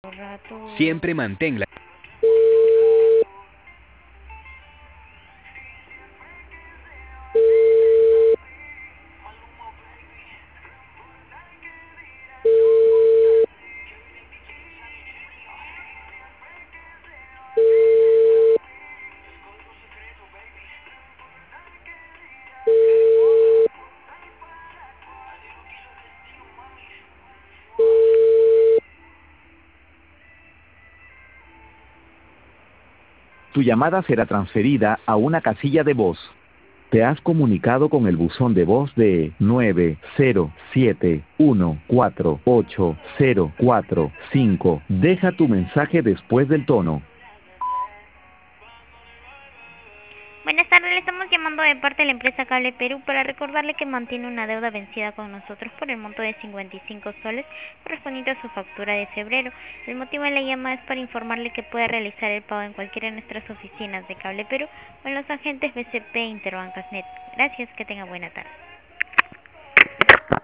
Rato. Siempre manténla. Tu llamada será transferida a una casilla de voz. Te has comunicado con el buzón de voz de 907148045. Deja tu mensaje después del tono. Buenas tardes, le estamos llamando de parte de la empresa Cable Perú para recordarle que mantiene una deuda vencida con nosotros por el monto de 55 soles correspondiente a su factura de febrero. El motivo de la llamada es para informarle que puede realizar el pago en cualquiera de nuestras oficinas de Cable Perú o en los agentes BCP e Interbancasnet. Gracias, que tenga buena tarde.